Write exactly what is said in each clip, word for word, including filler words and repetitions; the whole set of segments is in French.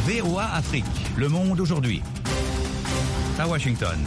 V O A Afrique, le monde aujourd'hui. À Washington.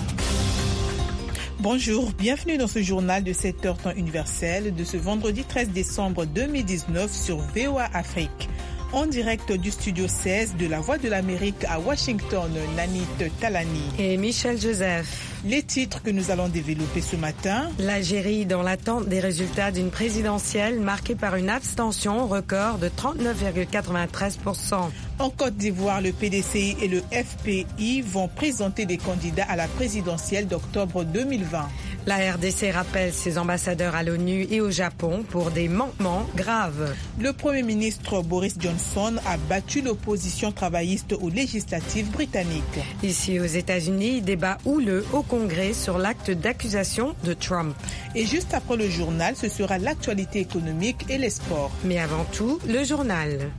Bonjour, bienvenue dans ce journal de sept heures temps universel de ce vendredi treize décembre deux mille dix-neuf sur V O A Afrique. En direct du studio seize de la Voix de l'Amérique à Washington, Nanit Talani et Michel Joseph. Les titres que nous allons développer ce matin. L'Algérie dans l'attente des résultats d'une présidentielle marquée par une abstention record de trente-neuf virgule quatre-vingt-treize pour cent. En Côte d'Ivoire, le P D C I et le F P I vont présenter des candidats à la présidentielle d'octobre deux mille vingt. La R D C rappelle ses ambassadeurs à l'ONU et au Japon pour des manquements graves. Le Premier ministre Boris Johnson a battu l'opposition travailliste aux législatives britanniques. Ici aux États-Unis, débat houleux au Congrès sur l'acte d'accusation de Trump. Et juste après le journal, ce sera l'actualité économique et les sports. Mais avant tout, le journal.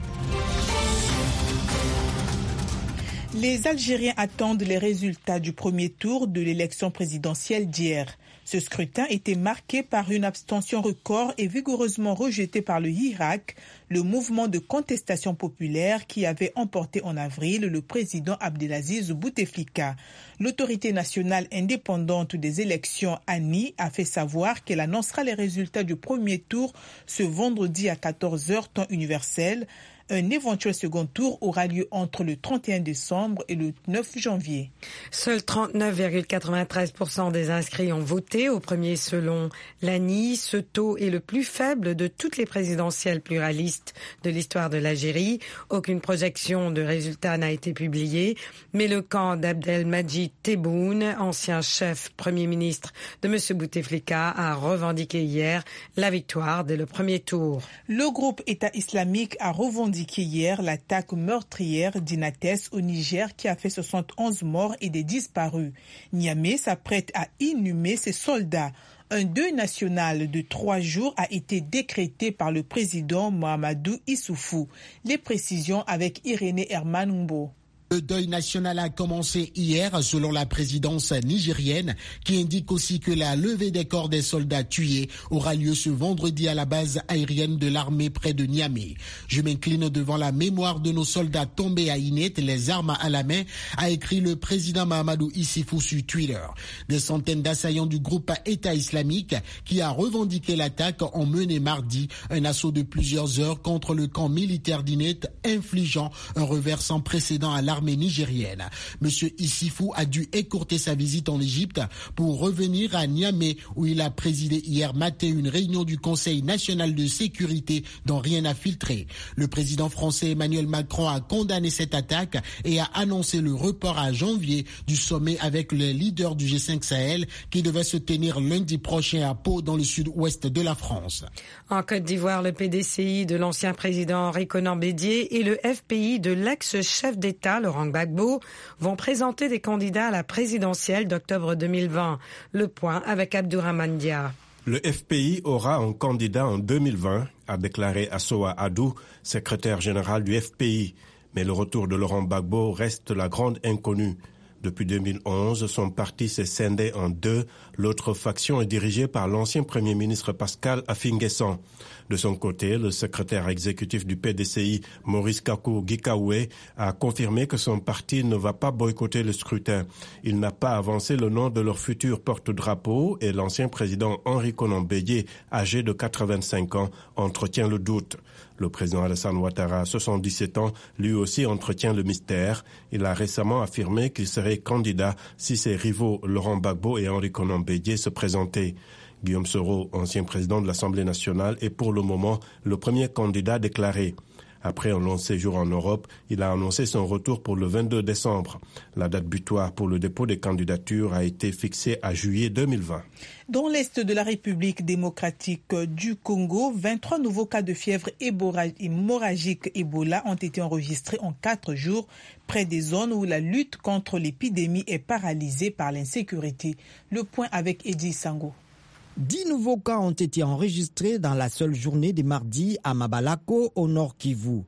Les Algériens attendent les résultats du premier tour de l'élection présidentielle d'hier. Ce scrutin était marqué par une abstention record et vigoureusement rejeté par le Hirak, le mouvement de contestation populaire qui avait emporté en avril le président Abdelaziz Bouteflika. L'autorité nationale indépendante des élections, A N I, a fait savoir qu'elle annoncera les résultats du premier tour ce vendredi à quatorze heures temps universel. Un éventuel second tour aura lieu entre le trente et un décembre et le neuf janvier. Seuls trente-neuf virgule quatre-vingt-treize pour cent des inscrits ont voté au premier selon l'A N I. Ce taux est le plus faible de toutes les présidentielles pluralistes de l'histoire de l'Algérie. Aucune projection de résultats n'a été publiée, mais le camp d'Abdelmadjid Tebboune, ancien chef premier ministre de M. Bouteflika, a revendiqué hier la victoire dès le premier tour. Le groupe État islamique a revendiqué hier l'attaque meurtrière d'Inates au Niger qui a fait soixante et onze morts et des disparus. Niamey s'apprête à inhumer ses soldats. Un deuil national de trois jours a été décrété par le président Mahamadou Issoufou. Les précisions avec Irénée Herman-Mbo. Le deuil national a commencé hier selon la présidence nigérienne qui indique aussi que la levée des corps des soldats tués aura lieu ce vendredi à la base aérienne de l'armée près de Niamey. Je m'incline devant la mémoire de nos soldats tombés à Inet, les armes à la main, a écrit le président Mahamadou Issoufou sur Twitter. Des centaines d'assaillants du groupe État islamique qui a revendiqué l'attaque ont mené mardi un assaut de plusieurs heures contre le camp militaire d'Inet, infligeant un revers sans précédent à l'armée nigérienne. Monsieur Issoufou a dû écourter sa visite en Égypte pour revenir à Niamey où il a présidé hier matin une réunion du Conseil national de sécurité dont rien n'a filtré. Le président français Emmanuel Macron a condamné cette attaque et a annoncé le report à janvier du sommet avec les leaders du G cinq Sahel qui devait se tenir lundi prochain à Pau dans le sud-ouest de la France. En Côte d'Ivoire, le P D C I de l'ancien président Henri Konan Bédié et le F P I de l'ex-chef d'État Laurent Gbagbo vont présenter des candidats à la présidentielle d'octobre deux mille vingt. Le point avec Abdourahmane Dia. Le F P I aura un candidat en deux mille vingt, a déclaré Assoa Adou, secrétaire général du F P I. Mais le retour de Laurent Gbagbo reste la grande inconnue. Depuis deux mille onze, son parti s'est scindé en deux. L'autre faction est dirigée par l'ancien Premier ministre Pascal Affi-N'Guessan. De son côté, le secrétaire exécutif du P D C I, Maurice Kakou-Gikaoué, a confirmé que son parti ne va pas boycotter le scrutin. Il n'a pas avancé le nom de leur futur porte-drapeau et l'ancien président Henri Konan Bédié, âgé de quatre-vingt-cinq ans, entretient le doute. Le président Alassane Ouattara, soixante-dix-sept ans, lui aussi entretient le mystère. Il a récemment affirmé qu'il serait candidat si ses rivaux Laurent Gbagbo et Henri Konan Bédié se présentaient. Guillaume Soro, ancien président de l'Assemblée nationale, est pour le moment le premier candidat déclaré. Après un long séjour en Europe, il a annoncé son retour pour le vingt-deux décembre. La date butoir pour le dépôt des candidatures a été fixée à juillet deux mille vingt. Dans l'est de la République démocratique du Congo, vingt-trois nouveaux cas de fièvre hémorragique Ebola ont été enregistrés en quatre jours près des zones où la lutte contre l'épidémie est paralysée par l'insécurité. Le point avec Eddie Sango. Dix nouveaux cas ont été enregistrés dans la seule journée de mardi à Mabalako, au nord Kivu.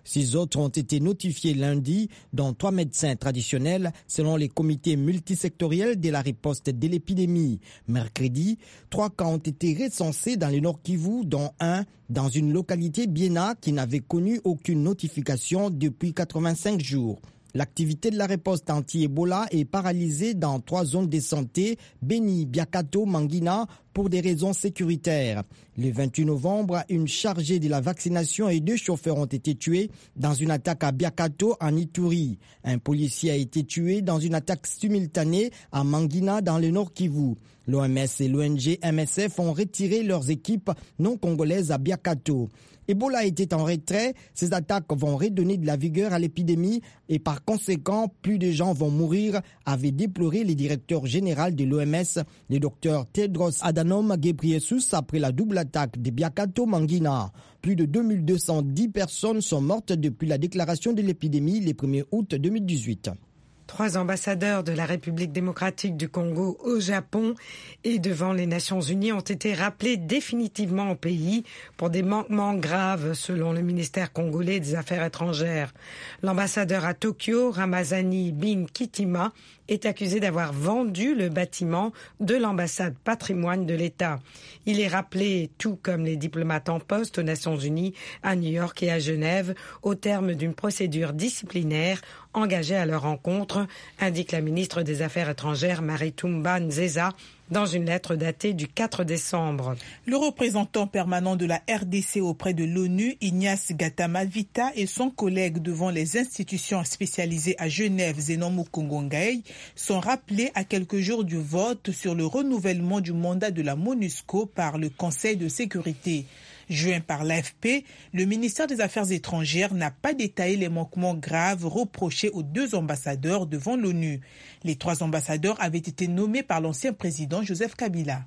Six autres ont été notifiés lundi, dont trois médecins traditionnels, selon les comités multisectoriels de la riposte de l'épidémie. Mercredi, trois cas ont été recensés dans le Nord Kivu, dont un dans une localité Biena qui n'avait connu aucune notification depuis quatre-vingt-cinq jours. L'activité de la riposte anti-Ebola est paralysée dans trois zones de santé, Beni, Biakato, Mangina, pour des raisons sécuritaires. Le vingt-huit novembre, une chargée de la vaccination et deux chauffeurs ont été tués dans une attaque à Biakato, en Ituri. Un policier a été tué dans une attaque simultanée à Mangina, dans le Nord Kivu. L'O M S et l'O N G M S F ont retiré leurs équipes non congolaises à Biakato. Ebola était en retrait, ces attaques vont redonner de la vigueur à l'épidémie et par conséquent, plus de gens vont mourir, avait déploré le directeur général de l'O M S, le docteur Tedros Adhanom Ghebreyesus, après la double attaque de Biakato-Mangina. Plus de deux mille deux cent dix personnes sont mortes depuis la déclaration de l'épidémie le premier août deux mille dix-huit. Trois ambassadeurs de la République démocratique du Congo au Japon et devant les Nations unies ont été rappelés définitivement au pays pour des manquements graves selon le ministère congolais des Affaires étrangères. L'ambassadeur à Tokyo, Ramazani Bin Kitima, est accusé d'avoir vendu le bâtiment de l'ambassade patrimoine de l'État. Il est rappelé, tout comme les diplomates en poste aux Nations unies, à New York et à Genève, au terme d'une procédure disciplinaire engagée à leur encontre, indique la ministre des Affaires étrangères Maritumba Nzeza dans une lettre datée du quatre décembre. Le représentant permanent de la R D C auprès de l'ONU, Ignace Gatama-Vita, et son collègue devant les institutions spécialisées à Genève, Zenon Mukongo-Ngaï, sont rappelés à quelques jours du vote sur le renouvellement du mandat de la MONUSCO par le Conseil de sécurité. Joint par l'A F P, le ministère des Affaires étrangères n'a pas détaillé les manquements graves reprochés aux deux ambassadeurs devant l'ONU. Les trois ambassadeurs avaient été nommés par l'ancien président Joseph Kabila.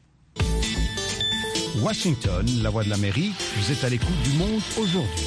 Washington, la voix de l'Amérique, vous êtes à l'écoute du monde aujourd'hui.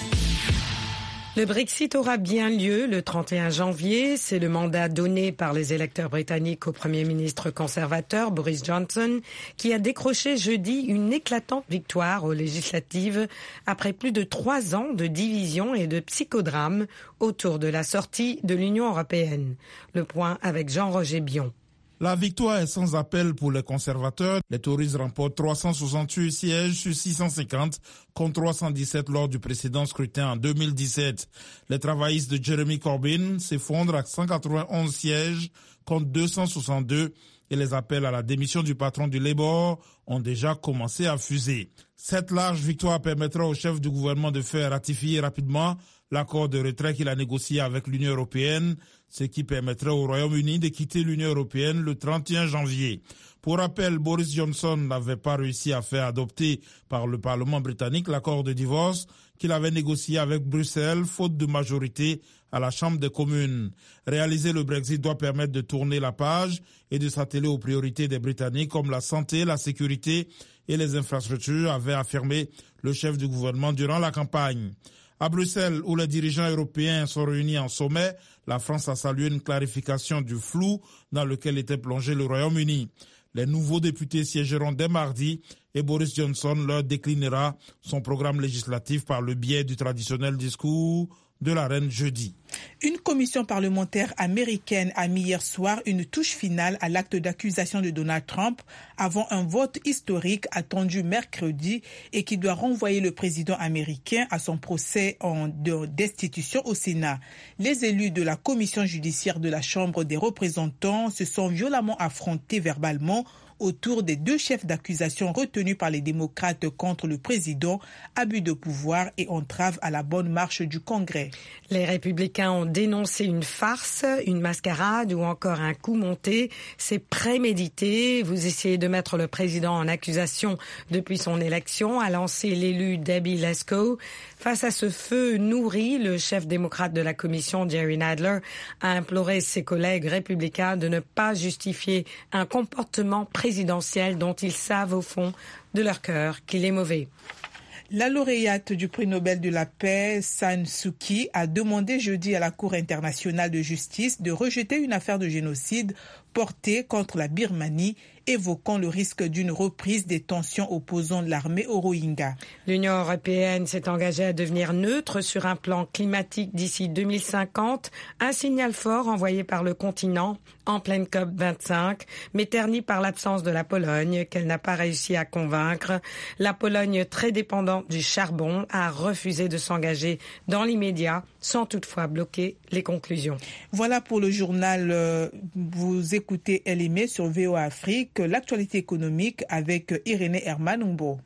Le Brexit aura bien lieu le trente et un janvier. C'est le mandat donné par les électeurs britanniques au Premier ministre conservateur Boris Johnson, qui a décroché jeudi une éclatante victoire aux législatives après plus de trois ans de division et de psychodrame autour de la sortie de l'Union européenne. Le point avec Jean-Roger Bion. La victoire est sans appel pour les conservateurs. Les Tories remportent trois cent soixante-huit sièges sur six cent cinquante contre trois cent dix-sept lors du précédent scrutin en deux mille dix-sept. Les travaillistes de Jeremy Corbyn s'effondrent à cent quatre-vingt-onze sièges contre deux cent soixante-deux et les appels à la démission du patron du Labour ont déjà commencé à fuser. Cette large victoire permettra au chef du gouvernement de faire ratifier rapidement l'accord de retrait qu'il a négocié avec l'Union européenne, ce qui permettrait au Royaume-Uni de quitter l'Union européenne le trente et un janvier. Pour rappel, Boris Johnson n'avait pas réussi à faire adopter par le Parlement britannique l'accord de divorce qu'il avait négocié avec Bruxelles, faute de majorité à la Chambre des communes. Réaliser le Brexit doit permettre de tourner la page et de s'atteler aux priorités des Britanniques comme la santé, la sécurité et les infrastructures, avait affirmé le chef du gouvernement durant la campagne. À Bruxelles, où les dirigeants européens sont réunis en sommet, la France a salué une clarification du flou dans lequel était plongé le Royaume-Uni. Les nouveaux députés siégeront dès mardi et Boris Johnson leur déclinera son programme législatif par le biais du traditionnel discours de la reine jeudi. Une commission parlementaire américaine a mis hier soir une touche finale à l'acte d'accusation de Donald Trump avant un vote historique attendu mercredi et qui doit renvoyer le président américain à son procès en de destitution au Sénat. Les élus de la commission judiciaire de la Chambre des représentants se sont violemment affrontés verbalement autour des deux chefs d'accusation retenus par les démocrates contre le président, abus de pouvoir et entrave à la bonne marche du Congrès. Les républicains ont dénoncé une farce, une mascarade ou encore un coup monté. C'est prémédité. Vous essayez de mettre le président en accusation depuis son élection, a lancé l'élu Debbie Lesko. Face à ce feu nourri, le chef démocrate de la commission, Jerry Nadler, a imploré ses collègues républicains de ne pas justifier un comportement présidentiel dont ils savent au fond de leur cœur qu'il est mauvais. La lauréate du prix Nobel de la paix, San Suu Kyi, a demandé jeudi à la Cour internationale de justice de rejeter une affaire de génocide portée contre la Birmanie, évoquant le risque d'une reprise des tensions opposant l'armée aux Rohingyas. L'Union européenne s'est engagée à devenir neutre sur un plan climatique d'ici deux mille cinquante, un signal fort envoyé par le continent en pleine C O P vingt-cinq, mais terni par l'absence de la Pologne, qu'elle n'a pas réussi à convaincre. La Pologne, très dépendante du charbon, a refusé de s'engager dans l'immédiat, sans toutefois bloquer les conclusions. Voilà pour le journal. Euh, vous écoutez Elimé sur V O A Afrique. L'actualité économique avec Irénée Hermanumbo.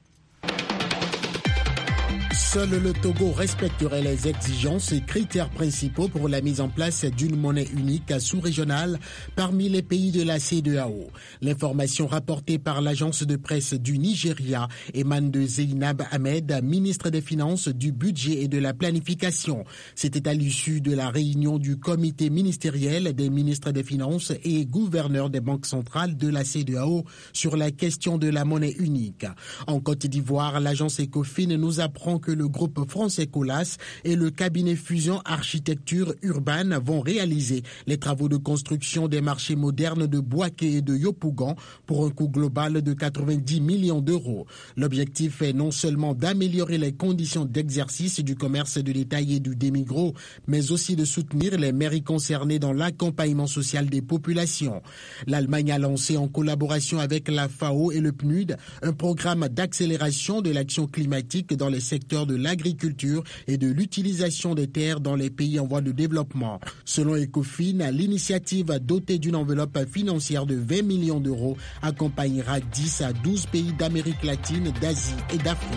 Seul le Togo respecterait les exigences et critères principaux pour la mise en place d'une monnaie unique sous-régionale parmi les pays de la C E D E A O. L'information rapportée par l'agence de presse du Nigeria émane de Zeynab Ahmed, ministre des Finances, du Budget et de la Planification. C'était à l'issue de la réunion du comité ministériel des ministres des Finances et gouverneurs des banques centrales de la C E D E A O sur la question de la monnaie unique. En Côte d'Ivoire, l'agence Ecofin nous apprend que le groupe français Colas et le cabinet Fusion Architecture Urbaine vont réaliser les travaux de construction des marchés modernes de Bouaké et de Yopougon pour un coût global de quatre-vingt-dix millions d'euros. L'objectif est non seulement d'améliorer les conditions d'exercice du commerce de détail et du démigros, mais aussi de soutenir les mairies concernées dans l'accompagnement social des populations. L'Allemagne a lancé en collaboration avec la F A O et le P N U D un programme d'accélération de l'action climatique dans les secteurs de l'agriculture et de l'utilisation des terres dans les pays en voie de développement. Selon Ecofin, l'initiative dotée d'une enveloppe financière de vingt millions d'euros accompagnera dix à douze pays d'Amérique latine, d'Asie et d'Afrique.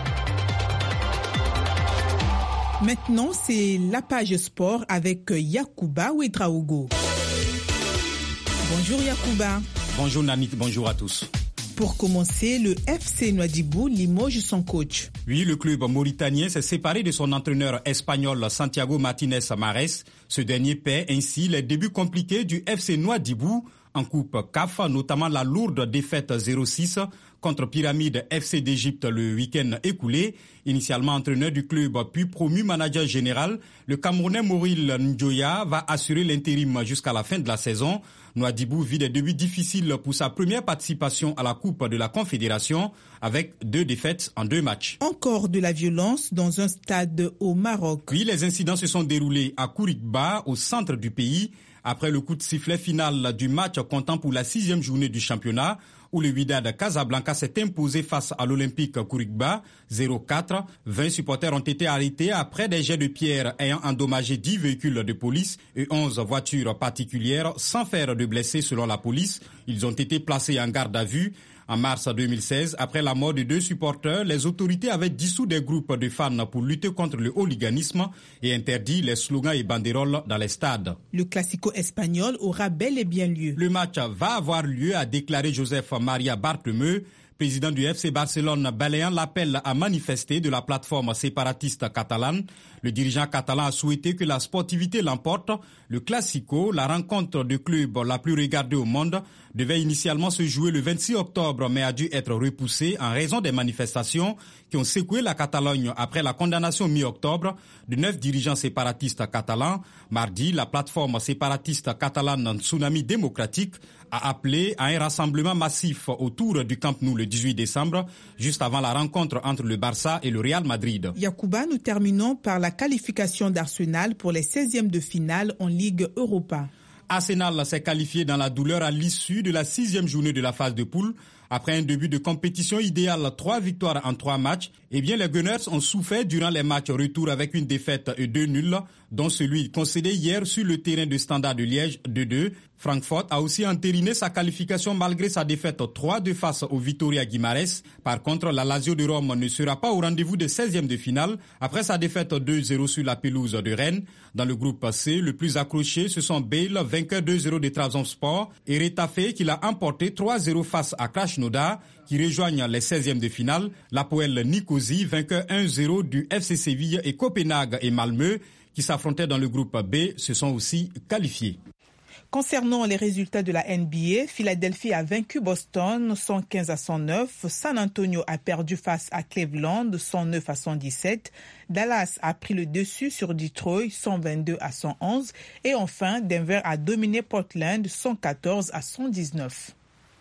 Maintenant, c'est la page sport avec Yacouba Ouedraogo. Bonjour Yacouba. Bonjour Nanit, bonjour à tous. Pour commencer, le F C Nouadhibou limoge son coach. Oui, le club mauritanien s'est séparé de son entraîneur espagnol Santiago Martinez Mares. Ce dernier paie ainsi les débuts compliqués du F C Nouadhibou en Coupe C A F, notamment la lourde défaite zéro six contre Pyramide F C d'Égypte le week-end écoulé. Initialement entraîneur du club puis promu manager général, le Camerounais Mauril Ndjoya va assurer l'intérim jusqu'à la fin de la saison. Nouadhibou vit des débuts difficiles pour sa première participation à la Coupe de la Confédération avec deux défaites en deux matchs. Encore de la violence dans un stade au Maroc. Oui, les incidents se sont déroulés à Kourikba, au centre du pays, après le coup de sifflet final du match comptant pour la sixième journée du championnat, où le Wydad Casablanca s'est imposé face à l'Olympique Kourikba zéro quatre. vingt supporters ont été arrêtés après des jets de pierre ayant endommagé dix véhicules de police et onze voitures particulières sans faire de blessés selon la police. Ils ont été placés en garde à vue. En mars deux mille seize, après la mort de deux supporters, les autorités avaient dissous des groupes de fans pour lutter contre le hooliganisme et interdit les slogans et banderoles dans les stades. Le Classico espagnol aura bel et bien lieu. Le match va avoir lieu, a déclaré Joseph Maria Bartomeu, président du F C Barcelone, balayant l'appel à manifester de la plateforme séparatiste catalane. Le dirigeant catalan a souhaité que la sportivité l'emporte. Le Classico, la rencontre de clubs la plus regardée au monde, devait initialement se jouer le vingt-six octobre, mais a dû être repoussé en raison des manifestations qui ont secoué la Catalogne après la condamnation mi-octobre de neuf dirigeants séparatistes catalans. Mardi, la plateforme séparatiste catalane Tsunami démocratique a appelé à un rassemblement massif autour du Camp Nou le dix-huit décembre, juste avant la rencontre entre le Barça et le Real Madrid. Yacouba, nous terminons par la qualification d'Arsenal pour les seizièmes de finale en Ligue Europa. Arsenal s'est qualifié dans la douleur à l'issue de la sixième journée de la phase de poule. Après un début de compétition idéal, trois victoires en trois matchs, eh bien les Gunners ont souffert durant les matchs retour avec une défaite et deux nuls, dont celui concédé hier sur le terrain de Standard de Liège deux deux. Francfort a aussi entériné sa qualification malgré sa défaite trois deux face au Vitória Guimarães. Par contre, la Lazio de Rome ne sera pas au rendez-vous des seizièmes de finale après sa défaite deux zéro sur la pelouse de Rennes. Dans le groupe C, le plus accroché, ce sont Bâle, vainqueur deux zéro de Trabzonspor, et Retafe qui l'a emporté trois zéro face à Krasnodar, qui rejoignent les seizièmes de finale. L'Apoel Nicosie, vainqueur un zéro du F C Séville, et Copenhague et Malmö, qui s'affrontaient dans le groupe B, se sont aussi qualifiés. Concernant les résultats de la N B A, Philadelphie a vaincu Boston cent quinze à cent neuf, San Antonio a perdu face à Cleveland cent neuf à cent dix-sept, Dallas a pris le dessus sur Detroit cent vingt-deux à cent onze et enfin Denver a dominé Portland cent quatorze à cent dix-neuf.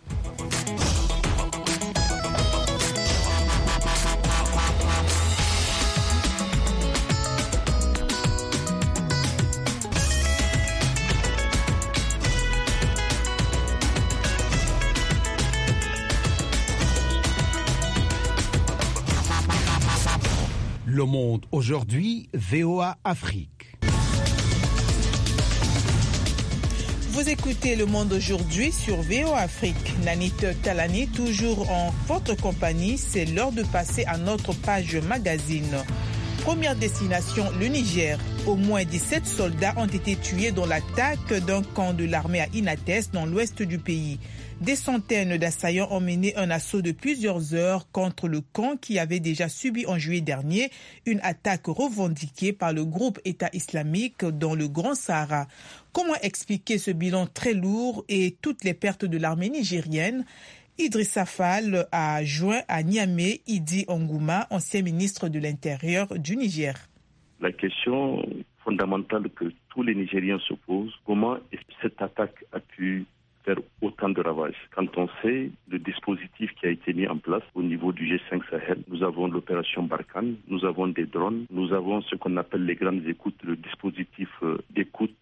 Le Monde aujourd'hui, V O A Afrique. Vous écoutez Le Monde aujourd'hui sur V O A Afrique. Nanit Talani, toujours en votre compagnie, c'est l'heure de passer à notre page magazine. Première destination, le Niger. Au moins dix-sept soldats ont été tués dans l'attaque d'un camp de l'armée à Inates, dans l'ouest du pays. Des centaines d'assaillants ont mené un assaut de plusieurs heures contre le camp qui avait déjà subi en juillet dernier une attaque revendiquée par le groupe État islamique dans le Grand Sahara. Comment expliquer ce bilan très lourd et toutes les pertes de l'armée nigérienne? Idrissa Fall a joint à Niamey Idi Ongouma, ancien ministre de l'Intérieur du Niger. La question fondamentale que tous les Nigériens se posent, comment cette attaque a pu faire autant de ravages. Quand on sait le dispositif qui a été mis en place au niveau du G cinq Sahel, nous avons l'opération Barkhane, nous avons des drones, nous avons ce qu'on appelle les grandes écoutes, le dispositif d'écoute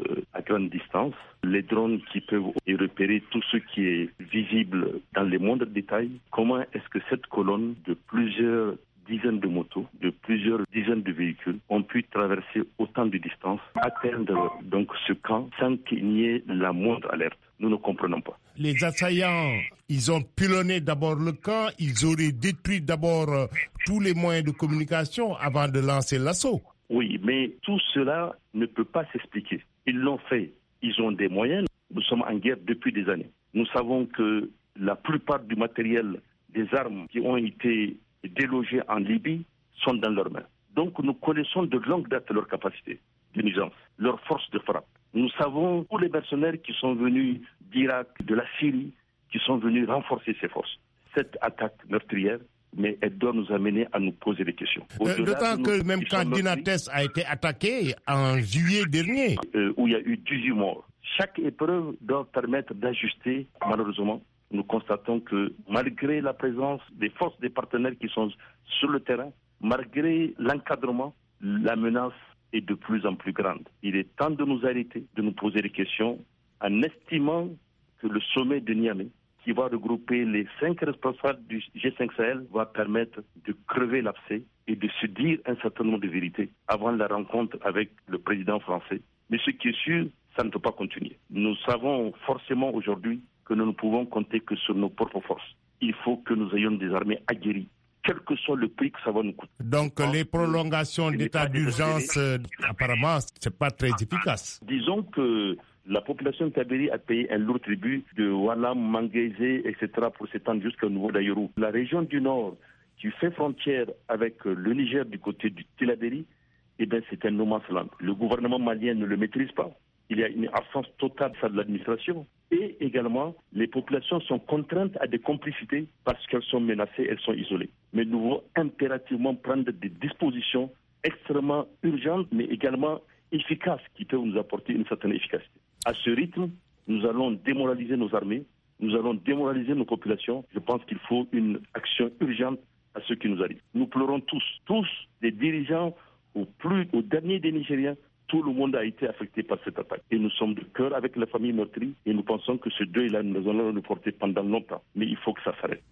à grande distance, les drones qui peuvent repérer tout ce qui est visible dans les moindres détails. Comment est-ce que cette colonne de plusieurs dizaines de motos, de plusieurs dizaines de véhicules ont pu traverser autant de distances, atteindre donc ce camp sans qu'il n'y ait la moindre alerte? Nous ne comprenons pas. Les assaillants, ils ont pilonné d'abord le camp, ils auraient détruit d'abord euh, tous les moyens de communication avant de lancer l'assaut. Oui, mais tout cela ne peut pas s'expliquer. Ils l'ont fait, ils ont des moyens. Nous sommes en guerre depuis des années. Nous savons que la plupart du matériel, des armes qui ont été délogées en Libye sont dans leurs mains. Donc nous connaissons de longue date leur capacité de nuisance, leur force de frappe. Nous savons tous les mercenaires qui sont venus d'Irak, de la Syrie, qui sont venus renforcer ces forces. Cette attaque meurtrière, mais elle doit nous amener à nous poser des questions. Euh, D'autant que nous, même quand Dinates a été attaqué en juillet dernier, euh, où il y a eu dix-huit morts. Chaque épreuve doit permettre d'ajuster. Malheureusement, nous constatons que malgré la présence des forces des partenaires qui sont sur le terrain, malgré l'encadrement, la menace est de plus en plus grande. Il est temps de nous arrêter, de nous poser des questions, en estimant que le sommet de Niamey, qui va regrouper les cinq responsables du G cinq Sahel, va permettre de crever l'abcès et de se dire un certain nombre de vérités avant la rencontre avec le président français. Mais ce qui est sûr, ça ne peut pas continuer. Nous savons forcément aujourd'hui que nous ne pouvons compter que sur nos propres forces. Il faut que nous ayons des armées aguerries, quel que soit le prix que ça va nous coûter. Donc les prolongations d'état d'urgence, euh, apparemment, c'est pas très efficace. Disons que la population de Tabéry a payé un lourd tribut de Walam, Manguézé, et cetera pour s'étendre jusqu'au niveau d'Ayourou. La région du Nord, qui fait frontière avec le Niger du côté du Tillabéri, eh bien c'est un no man's land. Le gouvernement malien ne le maîtrise pas. Il y a une absence totale de l'administration. Et également, les populations sont contraintes à des complicités parce qu'elles sont menacées, elles sont isolées. Mais nous devons impérativement prendre des dispositions extrêmement urgentes, mais également efficaces, qui peuvent nous apporter une certaine efficacité. À ce rythme, nous allons démoraliser nos armées, nous allons démoraliser nos populations. Je pense qu'il faut une action urgente à ce qui nous arrive. Nous pleurons tous, tous, des dirigeants au plus, au dernier des Nigériens. Tout le monde a été affecté par cette attaque. Et nous sommes de cœur avec la famille meurtrie et nous pensons que ce deuil-là, nous allons le porter pendant longtemps. Mais il faut que ça s'arrête.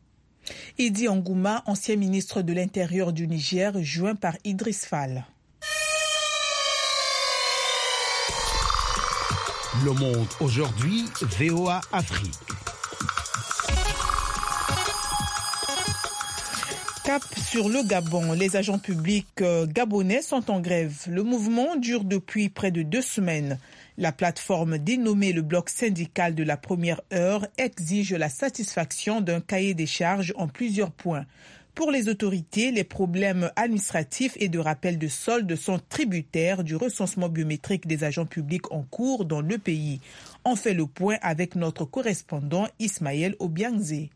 Idi Ongouma, ancien ministre de l'Intérieur du Niger, joint par Idriss Fall. Le Monde aujourd'hui, V O A Afrique. Cap sur le Gabon, les agents publics gabonais sont en grève. Le mouvement dure depuis près de deux semaines. La plateforme dénommée le bloc syndical de la première heure exige la satisfaction d'un cahier des charges en plusieurs points. Pour les autorités, les problèmes administratifs et de rappel de soldes sont tributaires du recensement biométrique des agents publics en cours dans le pays. On fait le point avec notre correspondant Ismaël Obiangze.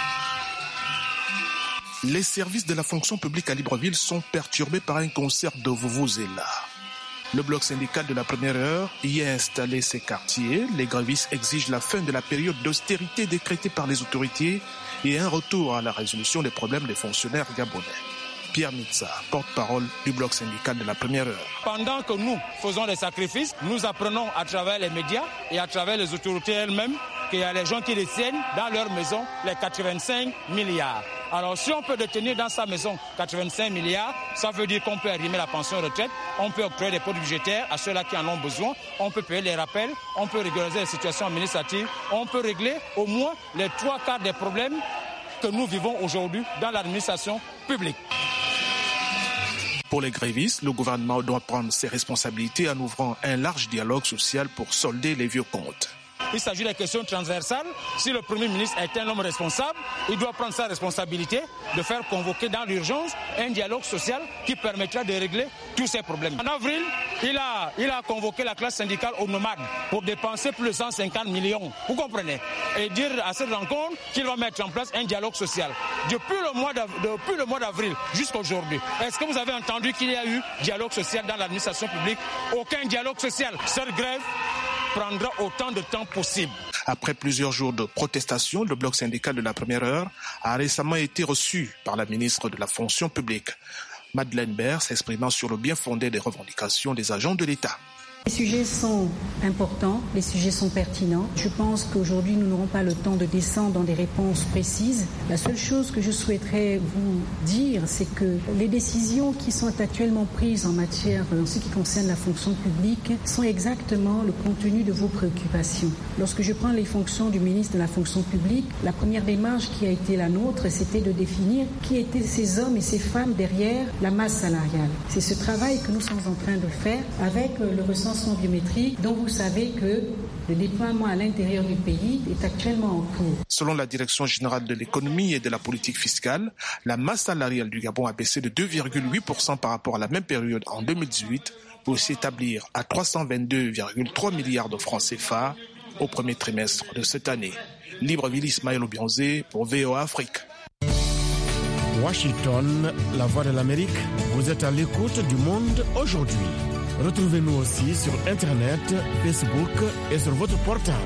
Les services de la fonction publique à Libreville sont perturbés par un concert de vuvuzela. Le bloc syndical de la première heure y a installé ses quartiers. Les grévistes exigent la fin de la période d'austérité décrétée par les autorités et un retour à la résolution des problèmes des fonctionnaires gabonais. Pierre Mitsa, porte-parole du bloc syndical de la première heure. Pendant que nous faisons des sacrifices, nous apprenons à travers les médias et à travers les autorités elles-mêmes qu'il y a les gens qui détiennent dans leur maison les quatre-vingt-cinq milliards. Alors si on peut détenir dans sa maison quatre-vingt-cinq milliards, ça veut dire qu'on peut arrimer la pension retraite, on peut octroyer des produits budgétaires à ceux-là qui en ont besoin, on peut payer les rappels, on peut régulariser les situations administratives, on peut régler au moins les trois quarts des problèmes que nous vivons aujourd'hui dans l'administration publique. Pour les grévistes, le gouvernement doit prendre ses responsabilités en ouvrant un large dialogue social pour solder les vieux comptes. Il s'agit de questions transversales. Si le Premier ministre est un homme responsable, il doit prendre sa responsabilité de faire convoquer dans l'urgence un dialogue social qui permettra de régler tous ces problèmes. En avril, il a, il a convoqué la classe syndicale aux nomades pour dépenser plus de cent cinquante millions. Vous comprenez? Et dire à cette rencontre qu'il va mettre en place un dialogue social. Depuis le mois d'avril, depuis le mois d'avril jusqu'à aujourd'hui, est-ce que vous avez entendu qu'il y a eu dialogue social dans l'administration publique? Aucun dialogue social. Cette grève prendra autant de temps possible. Après plusieurs jours de protestation, le bloc syndical de la première heure a récemment été reçu par la ministre de la fonction publique, Madeleine Baird, s'exprimant sur le bien fondé des revendications des agents de l'État. Les sujets sont importants, les sujets sont pertinents. Je pense qu'aujourd'hui, nous n'aurons pas le temps de descendre dans des réponses précises. La seule chose que je souhaiterais vous dire, c'est que les décisions qui sont actuellement prises en matière, en ce qui concerne la fonction publique, sont exactement le contenu de vos préoccupations. Lorsque je prends les fonctions du ministre de la fonction publique, la première démarche qui a été la nôtre, c'était de définir qui étaient ces hommes et ces femmes derrière la masse salariale. C'est ce travail que nous sommes en train de faire avec le recensement biométrique dont vous savez que le déploiement à l'intérieur du pays est actuellement en cours. Selon la Direction générale de l'économie et de la politique fiscale, la masse salariale du Gabon a baissé de deux virgule huit pour cent par rapport à la même période en deux mille dix-huit pour s'établir à trois cent vingt-deux virgule trois milliards de francs C F A au premier trimestre de cette année. Libreville, Ismaël Obiangze pour V O A Afrique. Washington, la voix de l'Amérique, vous êtes à l'écoute du Monde aujourd'hui. Retrouvez-nous aussi sur Internet, Facebook et sur votre portable.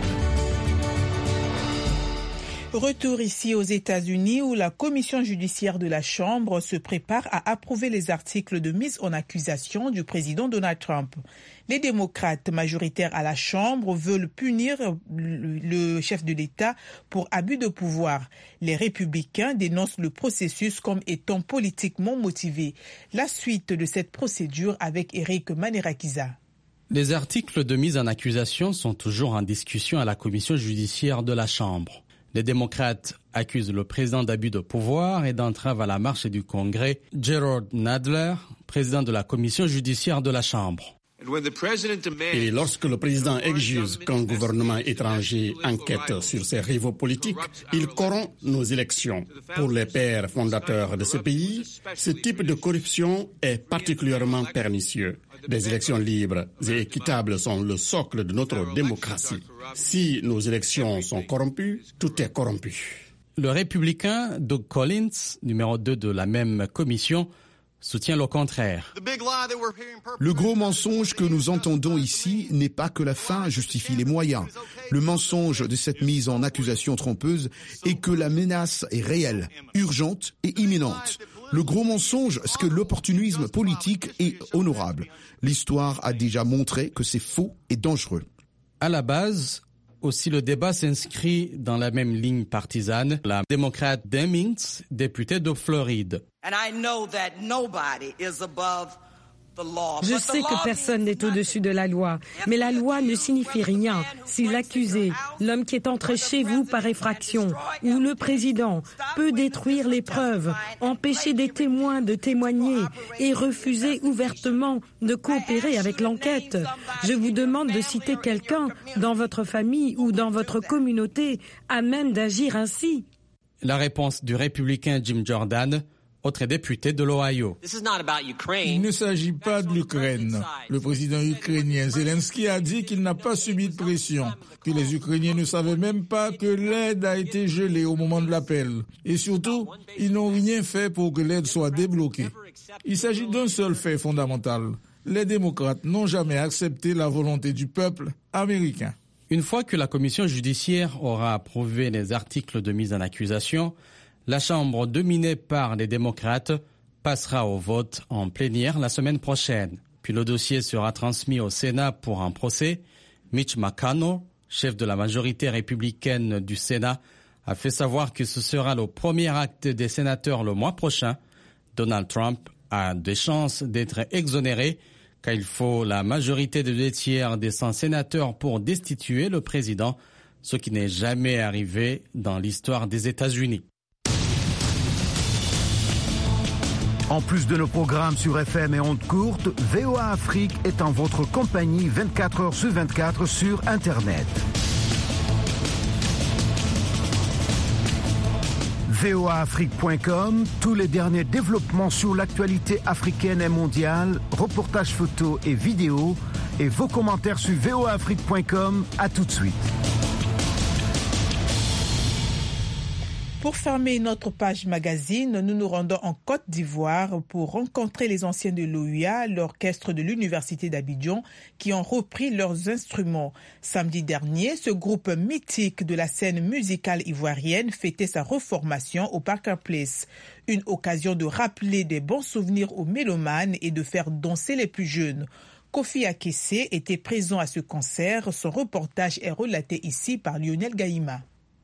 Retour ici aux États-Unis où la commission judiciaire de la Chambre se prépare à approuver les articles de mise en accusation du président Donald Trump. Les démocrates majoritaires à la Chambre veulent punir le chef de l'État pour abus de pouvoir. Les républicains dénoncent le processus comme étant politiquement motivé. La suite de cette procédure avec Eric Manerakiza. Les articles de mise en accusation sont toujours en discussion à la commission judiciaire de la Chambre. Les démocrates accusent le président d'abus de pouvoir et d'entrave à la marche du Congrès, Gerald Nadler, président de la commission judiciaire de la Chambre. Et lorsque le président exige qu'un gouvernement étranger enquête sur ses rivaux politiques, il corrompt nos élections. Pour les pères fondateurs de ce pays, ce type de corruption est particulièrement pernicieux. Des élections libres et équitables sont le socle de notre démocratie. Si nos élections sont corrompues, tout est corrompu. Le républicain Doug Collins, numéro deux de la même commission, soutient le contraire. Le gros mensonge que nous entendons ici n'est pas que la fin justifie les moyens. Le mensonge de cette mise en accusation trompeuse est que la menace est réelle, urgente et imminente. Le gros mensonge, c'est que l'opportunisme politique est honorable. L'histoire a déjà montré que c'est faux et dangereux. À la base, aussi le débat s'inscrit dans la même ligne partisane. La démocrate Demings, députée de Floride. Je sais que personne n'est au-dessus de la loi, mais la loi ne signifie rien si l'accusé, l'homme qui est entré chez vous par effraction, ou le président peut détruire les preuves, empêcher des témoins de témoigner et refuser ouvertement de coopérer avec l'enquête. Je vous demande de citer quelqu'un dans votre famille ou dans votre communauté à même d'agir ainsi. La réponse du républicain Jim Jordan autre député de l'Ohio. Il ne s'agit pas de l'Ukraine. Le président ukrainien Zelensky a dit qu'il n'a pas subi de pression, que les Ukrainiens ne savaient même pas que l'aide a été gelée au moment de l'appel. Et surtout, ils n'ont rien fait pour que l'aide soit débloquée. Il s'agit d'un seul fait fondamental. Les démocrates n'ont jamais accepté la volonté du peuple américain. Une fois que la commission judiciaire aura approuvé les articles de mise en accusation, la Chambre, dominée par les démocrates, passera au vote en plénière la semaine prochaine. Puis le dossier sera transmis au Sénat pour un procès. Mitch McConnell, chef de la majorité républicaine du Sénat, a fait savoir que ce sera le premier acte des sénateurs le mois prochain. Donald Trump a des chances d'être exonéré, car il faut la majorité de deux tiers des cent sénateurs pour destituer le président, ce qui n'est jamais arrivé dans l'histoire des États-Unis. En plus de nos programmes sur F M et ondes courtes, V O A Afrique est en votre compagnie vingt-quatre heures sur vingt-quatre sur Internet. V O A Afrique point com, tous les derniers développements sur l'actualité africaine et mondiale, reportages photos et vidéos, et vos commentaires sur V O A Afrique point com. À tout de suite. Pour fermer notre page magazine, nous nous rendons en Côte d'Ivoire pour rencontrer les anciens de l'O U A, l'orchestre de l'Université d'Abidjan, qui ont repris leurs instruments. Samedi dernier, ce groupe mythique de la scène musicale ivoirienne fêtait sa reformation au Parker Place. Une occasion de rappeler des bons souvenirs aux mélomanes et de faire danser les plus jeunes. Kofi Akessé était présent à ce concert. Son reportage est relaté ici par Lionel Gaïma.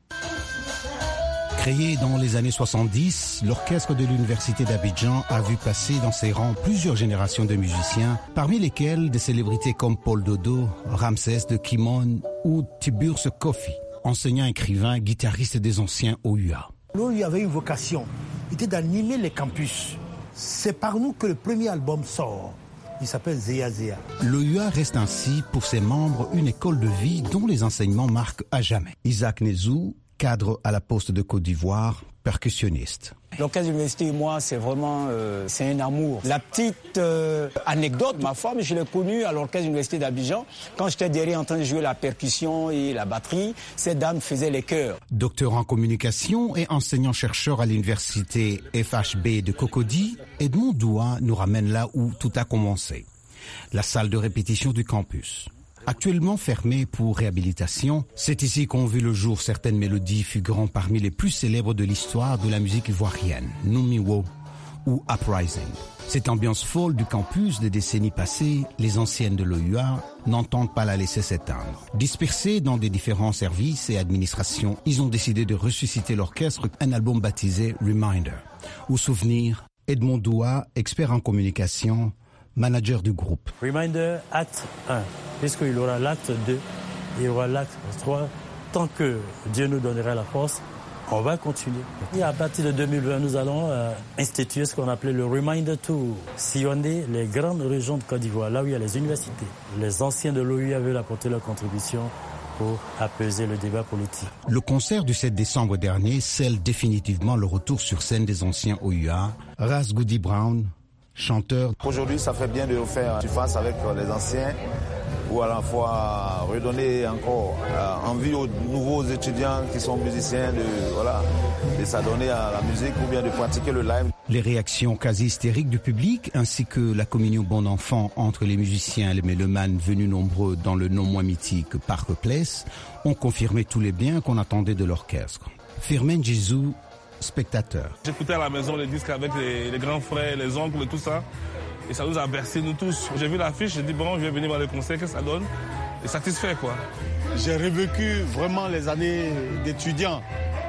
Créé dans les années soixante-dix, l'orchestre de l'Université d'Abidjan a vu passer dans ses rangs plusieurs générations de musiciens, parmi lesquels des célébrités comme Paul Dodo, Ramsès de Kimon ou Tiburce Kofi, enseignant, écrivain, guitariste des anciens O U A. L'O U A avait une vocation, c'était d'animer les campus. C'est par nous que le premier album sort. Il s'appelle Zéa Zéa. L'O U A reste ainsi pour ses membres une école de vie dont les enseignements marquent à jamais. Isaac Nezou, cadre à la Poste de Côte d'Ivoire, percussionniste. L'orchestre d'université et moi, c'est vraiment euh, c'est un amour. La petite euh, anecdote, ma femme, je l'ai connue à l'orchestre d'université d'Abidjan. Quand j'étais derrière en train de jouer la percussion et la batterie, cette dame faisait les chœurs. Docteur en communication et enseignant-chercheur à l'université F H B de Cocody, Edmond Doua nous ramène là où tout a commencé. La salle de répétition du campus. Actuellement fermée pour réhabilitation, c'est ici qu'ont vu le jour certaines mélodies figurant parmi les plus célèbres de l'histoire de la musique ivoirienne, Numiwo ou Uprising. Cette ambiance folle du campus des décennies passées, les anciennes de l'O U A n'entendent pas la laisser s'éteindre. Dispersés dans des différents services et administrations, ils ont décidé de ressusciter l'orchestre, un album baptisé Reminder. Au souvenir, Edmond Doua, expert en communication, manager du groupe. Reminder, acte un. Puisqu'il y aura l'acte deux, il y aura l'acte trois. Tant que Dieu nous donnera la force, on va continuer. Et à partir de deux mille vingt, nous allons euh, instituer ce qu'on appelait le Reminder Tour. Sillonner les grandes régions de Côte d'Ivoire, là où il y a les universités. Les anciens de l'O U A veulent apporter leur contribution pour apaiser le débat politique. Le concert du sept décembre dernier scelle définitivement le retour sur scène des anciens O U A. Ras Goody Brown, chanteur. Aujourd'hui, ça fait bien de faire face avec les anciens, ou à la fois redonner encore euh, envie aux nouveaux étudiants qui sont musiciens de, voilà, de s'adonner à la musique ou bien de pratiquer le live. Les réactions quasi hystériques du public ainsi que la communion bon enfant entre les musiciens et les mélomanes venus nombreux dans le non moins mythique Parker Place ont confirmé tous les biens qu'on attendait de l'orchestre. Firmin Jizou, spectateur. J'écoutais à la maison les disques avec les, les grands frères, les oncles et tout ça. Et ça nous a bercé, nous tous. J'ai vu l'affiche, j'ai dit, bon, je vais venir voir le concert, qu'est-ce que ça donne? Et satisfait, quoi. J'ai revécu vraiment les années d'étudiant.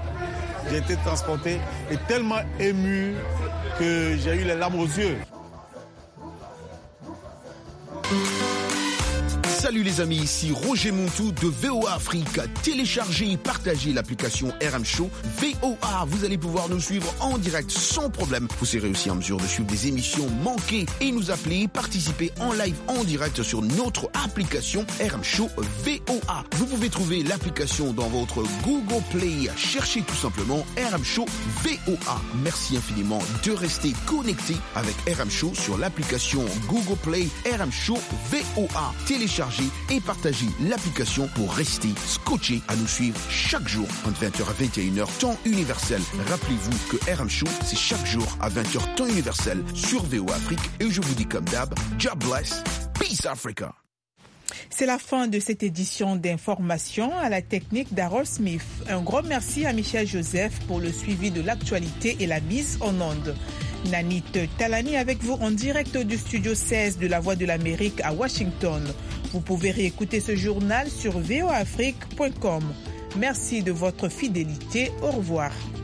J'ai été transporté et tellement ému que j'ai eu les larmes aux yeux. Salut les amis, ici Roger Montou de V O A Afrique. Téléchargez et partagez l'application R M Show V O A. Vous allez pouvoir nous suivre en direct sans problème. Vous serez aussi en mesure de suivre des émissions manquées et nous appeler, participer en live en direct sur notre application R M Show V O A. Vous pouvez trouver l'application dans votre Google Play. Cherchez tout simplement R M Show V O A. Merci infiniment de rester connecté avec R M Show sur l'application Google Play R M Show V O A. Téléchargez et partagez l'application pour rester scotché à nous suivre chaque jour entre vingt heures à vingt et une heures temps universel. Rappelez-vous que R M Show, c'est chaque jour à vingt heures temps universel sur V O A Afrique. Et je vous dis comme d'hab, God bless, peace Africa. C'est la fin de cette édition d'information à la technique d'Harold Smith. Un gros merci à Michel Joseph pour le suivi de l'actualité et la mise en onde. Nanit Talani avec vous en direct du studio seize de la Voix de l'Amérique à Washington. Vous pouvez réécouter ce journal sur v o afrique point com. Merci de votre fidélité. Au revoir.